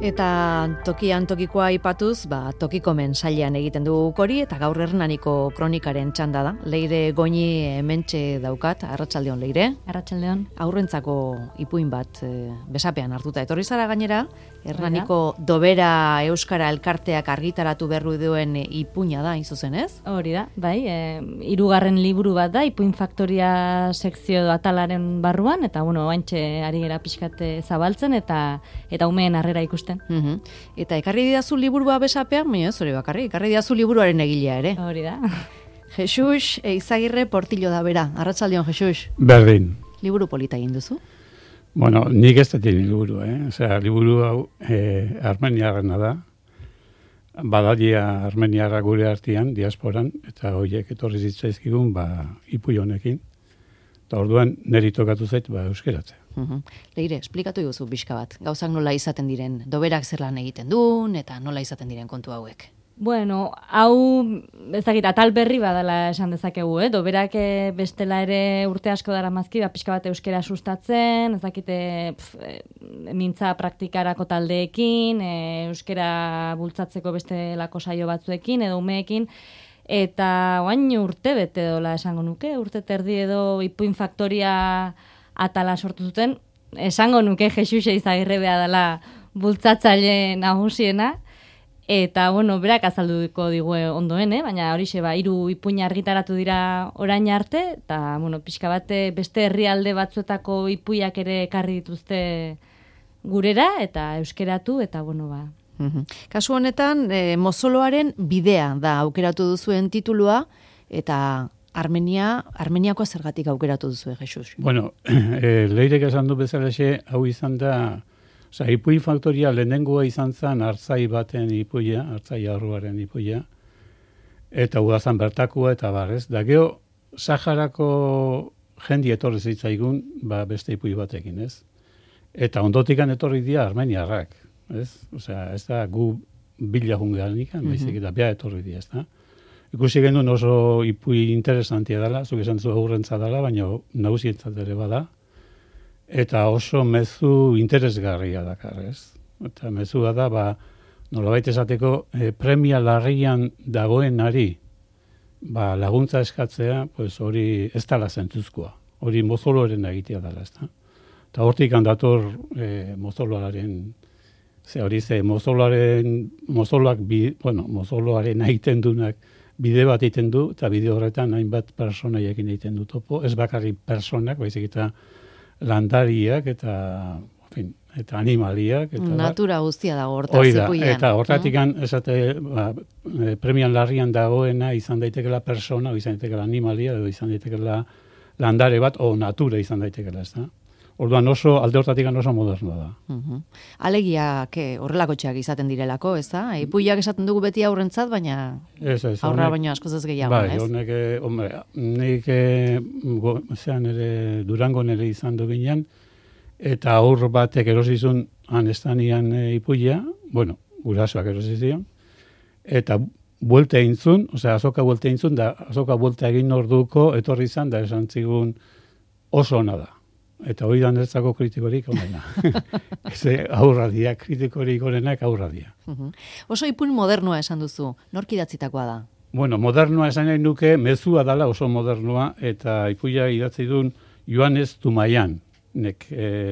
Eta tokian tokikoa aipatuz, tokiko mensailean egiten du hori eta gaur Hernaniko kronikaren txanda da. Leire Goñi hementxe daukat, arratsaldeon Leire. Arratsaldeon. Aurrentzako ipuin bat besapean hartuta. Etorri zara gainera, Hernaniko Dobera Euskara Elkarteak argitaratu berru duen ipuina da, zuzen ez? Hori da, bai, 3. liburu bat da, ipuin faktoria sekzio atalaren barruan, eta oantxe ari gera pixkat zabaltzen, eta umeen harrera ikusten. Eta ekarri didazu liburua besapean, hori bakarri, ekarri didazu liburuaren egilea ere. Hori da. Jesus Eizagirre Portillo da bera. Arratsaldeon, Jesus. Berdin. Liburu polita egin duzu? Bueno, nik ez dut liburu, Osea, liburu hau armeniarrena da. Badalia armeniarra gure artean, diasporan, eta horiek etorri zitzaizkigun, ipuin honekin. Eta orduan, niri tokatu zait, euskeratzea. Leire, esplikatu iguzu pixka bat. Gauzak nola izaten diren, doberak zer lan egiten duen, eta nola izaten diren kontu hauek. Bueno, hau, ezagit, atal berri badala esan dezakegu, Doberak bestela ere urte asko dara mazki, pixka bat euskera sustatzen, ezakite mintza praktikarako taldeekin, euskera bultzatzeko bestelako saio batzuekin, edo umeekin, eta oain urte bete dola esango nuke, urte terdi edo ipuin faktoria atala sortu zuten, esango nuke Jesus Eizagirre bea dela bultzatzaile nagusiena, eta, berak azalduko digu ondoen, baina horixe, 3 ipuin argitaratu dira orain arte, eta, pixka bate beste herrialde batzuetako ipuiak ere ekarri dituzte gurera, eta euskeratu, eta, Kasu honetan, mozoloaren bidea da aukeratu duzuen titulua, eta Armeniako zergatik aukeratu duzu, Jesus? Bueno, Leirek esan du bezalaxe, hau izan da, ipuin faktoria lehenengoa izan zen hartzai baten ipuia, hartzai aurruaren ipuia, eta udazan bertakoa eta barrez. Da geho, Saharako jendi etorri zitzaigun, beste ipui batekin, ez? Eta ondotikan etorri dira armeniarrak, ez? Osea, ez da gu bila junganik, baizik eta bea etorri dira, ez da? Ikusi genuen oso ipui interesantia dela, zuk esan zu aurrentza dela, baina nagusientzat ere bada, eta oso mezu interesgarria dakar, ez? Eta mezua da, nolabait esateko, premia larrian dagoenari laguntza eskatzea, hori ez dala zentzuzkoa. Hori mozoloaren egitea dela, ez da? Eta hortik handator mozoloaren, mozoloaren egiten dunak bide bat egiten du, eta bide horretan hainbat personaiekin egiten du topo, ez bakarrik personak, baizik eta landariak eta animaliak. Natura guztia dago hortaz ipuian. Eta hortatik esate premian larrian dagoena izan daitekela persona, o izan daitekela animalia, edo izan daitekela landare bat, o natura izan daitekela, ez da? Orduan alde hortatik oso modernoa da. Alegiak horrelako txeak izaten direlako, ez da? Ipuiak esaten dugu beti aurrentzat, baina aurra baino askoz ez gehiago, ez? Nik Durangon ere izan du ginen, eta aur batek erosizun anestanian ipuia, gurasoak erosizion, eta buelta egin zun, azoka buelta egin zun, da azoka buelta egin orduko etorri izan, da esan zigun oso ona da. Eta hori da nertzako kritikorik onena. Aurra dia, kritikorik onenak aurra dia. Oso ipuin modernoa esan duzu, nork idatzitakoa da? Bueno, modernoa esan nahi nuke, mezua dala oso modernoa, eta ipuia idatzi duen Joanes Tumaian, nek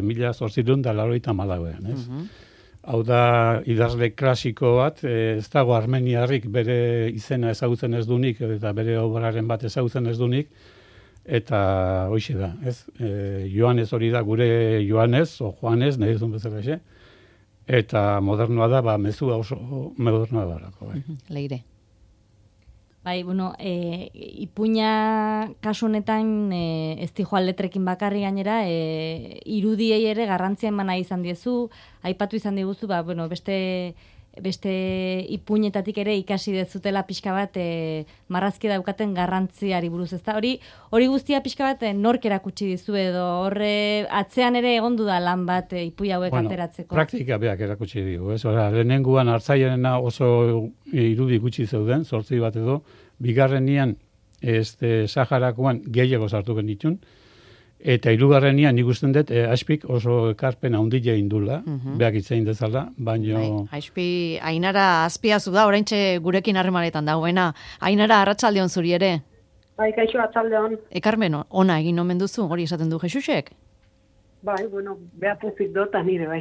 1884, ez? Hau da idazle klasiko bat, ez dago armeniarrik bere izena ezagutzen ez dunik, eta bere obraren bat ezagutzen ez dunik, eta hoxe da, ez? Joanes hori da, gure Joanes, o Juanes, nahi duzun bezala, eta modernoa da, mezua oso modernoa da. Leire. Bai, ipuina kasu honetan ez dijoa letrekin bakarri gainera, irudiei ere garrantzia emana izan diezu, aipatu izan diguzu, beste ipuinetatik ere ikasi dezutela pixka bat marrazki daukaten garrantziari buruz, ezta? Hori guztia pixka bat nork erakutsi dizu edo horre atzean ere egondu da lan bat ipui hauek ateratzeko. Praktika beak erakutsi digu, ez? Lehenenguan hartzaiarena oso irudi gutxi zeuden, 8 bat edo, bigarrenian Saharakoan gehiago sartu genitun, Eta hirugarrenian nik usten dut Aspik oso ekarpen handia indula, beak itzein dezala, baino... Aspi, Ainara Azpiazu da, oraintxe gurekin harremanetan dagoena. Ainara, arratsaldeon zuri ere? Bai, kaixo, arratsaldeon. Ekarmen, ona egin omen duzu, hori esaten du Jesusek? Bai, bueno, behapuzik dota nire bai.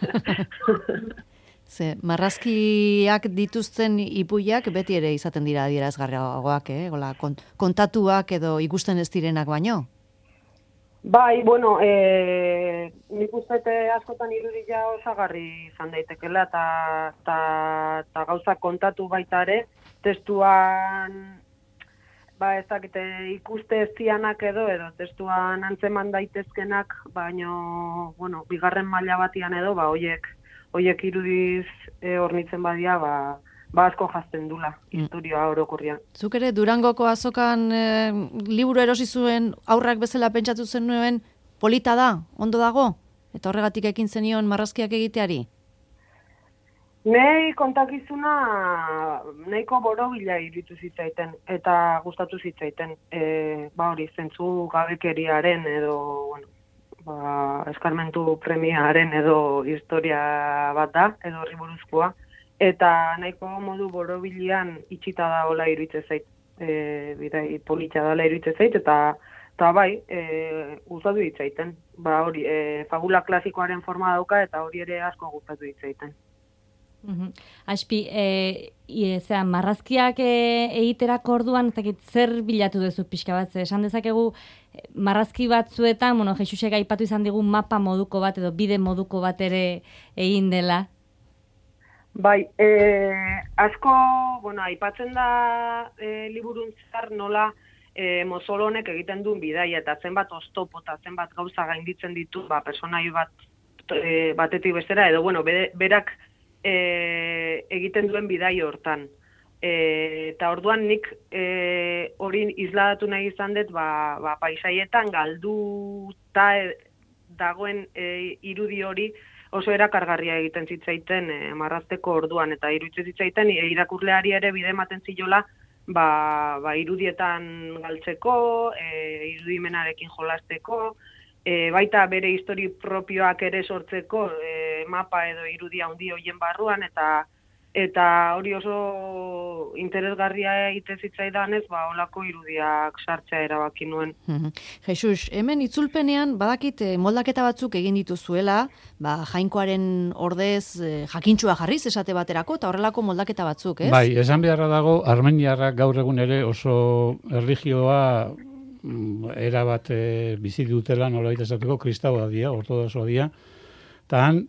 Ze, marrazkiak dituzten ipuiak beti ere izaten dira adierazgarriagoak, kontatuak edo ikusten ez direnak baino? Bai, bueno, nik uste askotan irudia osagarri izan daitekela, eta gauzak kontatu baita ere, testuan, ezakite ikuste ez dianak edo testuan antzeman daitezkenak, baino, bueno, bigarren maila batian edo, hoiek irudiz hornitzen badia, asko jazten dula, historia orokorrian. Zuk ere Durangoko azokan liburu erosi zuen aurrak bezala pentsatu zen nuen polita da, ondo dago? Eta horregatik ekin zenion marrazkiak egiteari? Nei kontakizuna nahiko borobila iritu zitzaiten eta gustatu zitzaiten. Hori zentzu gabekeriaren edo, eskarmentu premiaren edo historia bat da, edo horri buruzkoa. Eta nahiko modu borobilian itxita da hola iruditzen zait. Bidai polita dela iruditzen zait, eta bai, gustatu ditzaiten. Hori, fabula klasikoaren forma dauka eta hori ere asko gustatu ditzaiten. Aspi, marrazkiak egiterako orduan, zer bilatu duzu pixka bat? Esan dezakegu, marrazki batzuetan, Jesusek aipatu izan digun mapa moduko bat edo bide moduko bat ere egin dela. Bai, asko, aipatzen da liburun zehar nola Mozolo honek egiten duen bidaia eta zenbat oztopo eta zenbat gauza gainditzen ditu, personai batetik bestera, edo, berak egiten duen bidai hortan. Eta orduan nik hori isladatu nahi izan dut, paisaietan galduta dagoen irudi hori oso erakargarria egiten zitzaiten marrazteko orduan, eta iruditzen zitzaiten irakurleari ere bide ematen zilola irudietan galtzeko, irudimenarekin jolasteko, baita bere histori propioak ere sortzeko mapa edo irudia handi hoien barruan, eta hori oso interesgarria egiten zitzaidanez, holako irudiak sartzea erabaki nuen. Jesus, hemen itzulpenean badakit moldaketa batzuk egin dituzuela, Jainkoaren ordez jakintxua jarriz esate baterako, eta horrelako moldaketa batzuk, ez? Bai, esan beharra dago, armeniarrak gaur egun ere oso erlijioa erabat bizi dutela, nolabait esateko, kristaua dira, ortodoxoa dira, eta han,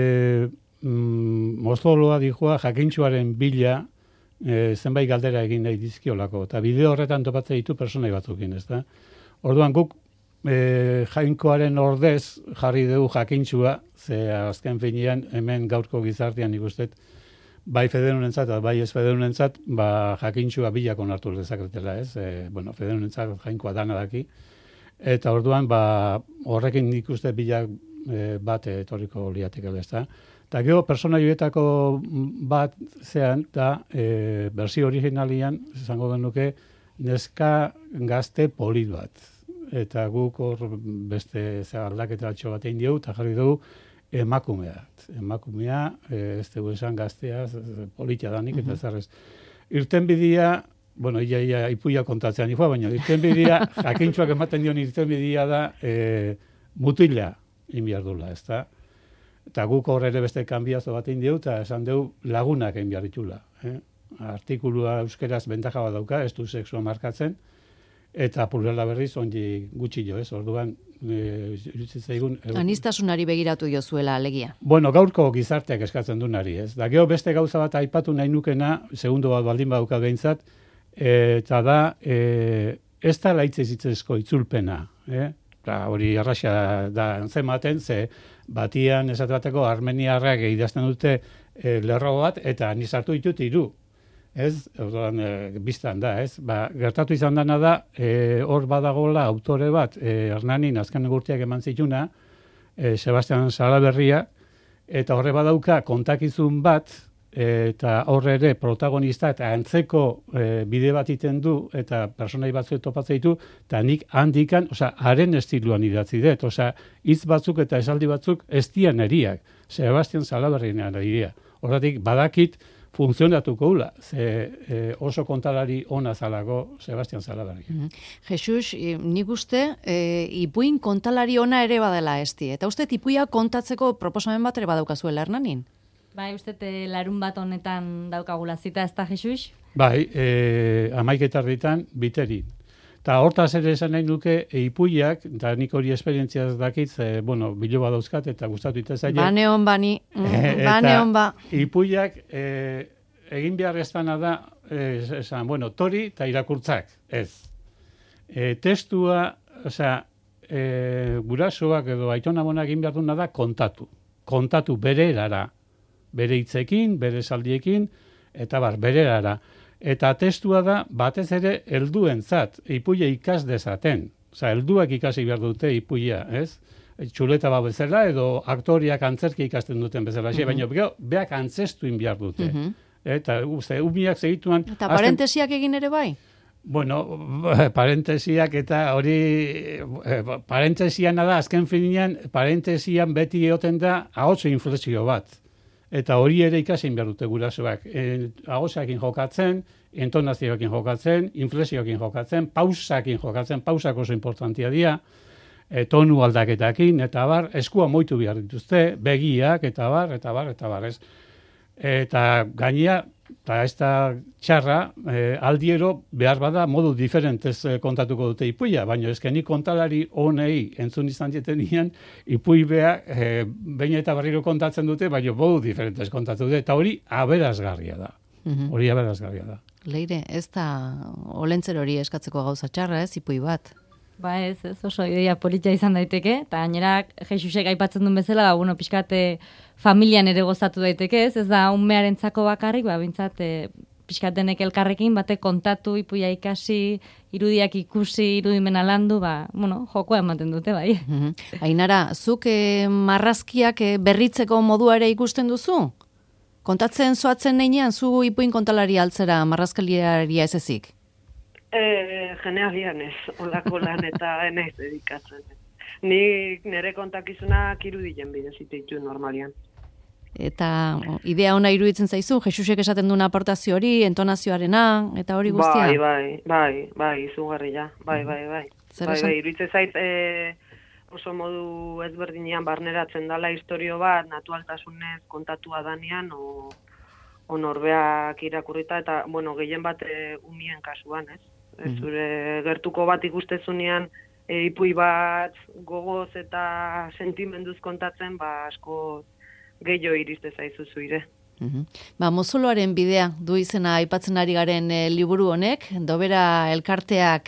Mozoloa dijoa jakintxuaren bila zenbait galdera egin nahi dizkiolako, eta bideo horretan topatzen ditu personai batzukin, ez da? Orduan guk Jainkoaren ordez jarri dugu jakintxua, ze azken finean hemen gaurko gizartean ikustet, bai federunentzat eta bai ez federunentzat, jakintxua bilak onartu dezakretela, ez? Federunentzat Jainkoa dana daki, eta orduan horrekin ikuste bilak bat etorriko liatekela, ez da? Eta gero, personaioetako bat zean, eta bersio originalian, izango genuke, neska gazte polit bat. Eta guk hor beste aldaketa atxo bat egin diogu, eta jarri dugu emakumea. Emakumea, ez dugu esan gaztea, politia danik, eta zerrez. Irtenbidea, ia ipuia kontatzean nifua, baina irtenbidea, jakintxuak ematen dion irtenbidea da mutila inbiardula, ez da? Eta guk hor ere beste kanbiazo bat egin diu, eta esan dugu lagunak egin behar ditula. Artikulua euskeraz bentaja bat dauka, ez du sexua markatzen, eta plurala berriz ongi gutxi jo, ez? Orduan, iruditzen zaigun... Anistasunari begiratu jozuela alegia. Gaurko gizarteak eskatzen du nari, ez? Da, gero beste gauza bat aipatu nahi nukena, segundo bat baldin badauka behintzat, eta da, ez da laitzezitzezko itzulpena, hori arraxa da antzematen, ze batian esate bateko armeniarrak idazten dute lerro bat, eta ni sartu ditut 3. Ez? Orduan, biztan da, ez? Gertatu izan dana da, hor badagola autore bat, Hernanin azken gurtiak eman zituna, Sebastian Salaberria, eta horre badauka kontakizun bat, eta horre ere protagonista eta antzeko bide bat iten du eta personai batzuk topatzen ditu, eta nik handikan, haren estiluan idatzi dut, hitz batzuk eta esaldi batzuk ez dian eriak, Sebastian Salaberrian eria. Horretik badakit funtzionatuko hula, oso kontalari ona zalako Sebastian Salaberri. Jesus, nik uste, ipuin kontalari ona ere badela esti, eta uste ipuia kontatzeko proposamen bat ere badaukazuela Hernanin? Bai, uste larun bat honetan daukagula zita, ez da, Jesus? Bai, 11:00 biteri. Eta hortaz ere esan nahi nuke, ipuiak, eta nik hori esperientziaz dakit, bilo badauzkat eta gustatu itezaile. Bane hon bani, bane hon ba. Ipuiak egin behar eztana da, tori eta irakurtzak, ez. Testua, gurasoak edo aitona-amonak egin behar duna da kontatu bere erara. Bere hitzekin, bere saldiekin, eta bere erara. Eta testua da, batez ere, helduentzat, ipuia ikas dezaten. Helduak ikasi behar dute ipuia, ez? Txuleta bat bezala, edo aktoriak antzerki ikasten duten bezala, baina beak antzestuin behar dute. Eta umiak segituan... Eta parentesiak egin ere bai? Bueno, parentesiak eta hori... Parentesiana da, azken finean, parentesian beti egoten da, ahotso inflexio bat. Eta hori ere ikasin behar dute gurasoak. Ahotsakin jokatzen, entonazioakin jokatzen, inflexioakin jokatzen, pausakin jokatzen, pausak oso importantia dira, tonu aldaketakin, eta eskua moitu behar dituzte, begiak, eta bar, ez. Eta gainea, eta ez da txarra, aldiero behar bada modu diferentez kontatuko dute ipuia, baina ezkenik kontalari honei entzun izan dietenian, ipui beha behin eta berriro kontatzen dute, baina modu diferentez kontatu dute, eta hori aberasgarria da. Hori aberasgarria da. Leire, ez da olentzer hori eskatzeko gauza txarra, ez, ipui bat? Ba ez oso ideia politia izan daiteke, eta gainera Jesusek aipatzen duen bezala, pixkate familian ere gozatu daiteke, ez da umearentzako bakarrik, bintzat pixkatenek elkarrekin, bate kontatu, ipuia ikasi, irudiak ikusi, irudimena landu, jokoa ematen dute, bai. Ainara, zuk marrazkiak berritzeko modua ere ikusten duzu? Kontatzen zoatzen neinean, zu ipuin kontalari altzera marrazkaliaria ez ezik? Genealian ez, olako lan eta enaiz dedikatzen. Nik nire kontakizunak irudien bidez ititu normalian. Eta idea ona iruditzen zaizu, Jesusek esaten duen aportazio hori, entonazioarena, eta hori guztia? Bai, izugarria, bai. Iruditzen zait oso modu ezberdinean barneratzen dala historio bat, naturaltasunez kontatua danean, o norbeak irakurrita, eta, gehien bat umien kasuan, ez? Zure gertuko bat ikustezunean ipui bat gogoz eta sentimenduz kontatzen, asko gehiago iriste zaizu zuire. Mozoloaren bidea du izena aipatzen ari garen liburu honek, Dobera elkarteak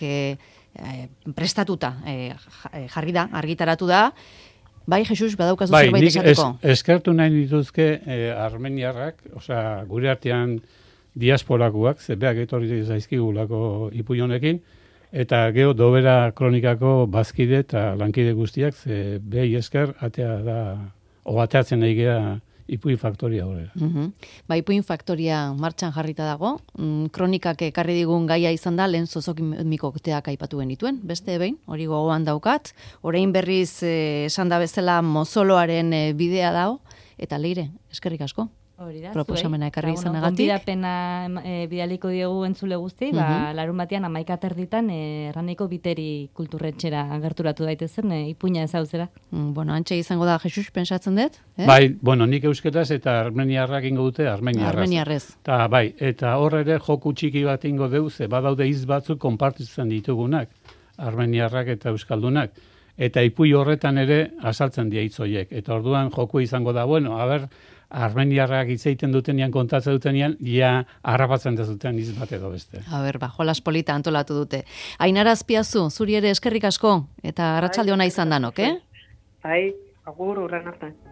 prestatuta jarri da, argitaratu da. Bai, Jesus, badaukazu zerbait esateko? Bai, eskertu nahi dituzke armeniarrak, gure artean diasporakoak, zebeak etorri zaizkigulako ipuin honekin, eta geho Dobera kronikako bazkide eta lankide guztiak, behi esker, ateatzen nahi geha ipuin faktoria horrela. Ipuin faktoria martxan jarrita dago, kronikak ekarri digun gaia izan da, lehen zozokimikoteak aipatu genituen, beste behin, hori gogoan daukat, orain berriz esan da bezala mozoloaren bidea dago, eta Leire, eskerrik asko. Proposamena ekarri izanagatik. Gonbidapena bidaliko diegu entzule guzti, larun batean 11:30 Erraniko biteri kulturretxera gerturatu daitezen, ipuina ezauzera. Antxe izango da, Jesus, pentsatzen dut? Bai, nik euskeraz eta armeniarrak ingo dute armeniarrez. Eta hor ere joku txiki bat ingo deu, badaude hitz batzuk konpartitzen ditugunak, armeniarrak eta euskaldunak. Eta ipui horretan ere azaltzen dia hitzoiek. Eta orduan joku izango da, armeniarrak hitz egiten dutenean, kontatzen dutenean, harrapatzen dezuten hitz bat edo beste. Jolas polita antolatu dute. Ainara Azpiazu, zuri ere eskerrik asko, eta arratsalde ona izan danok, Bai, agur, urren arte.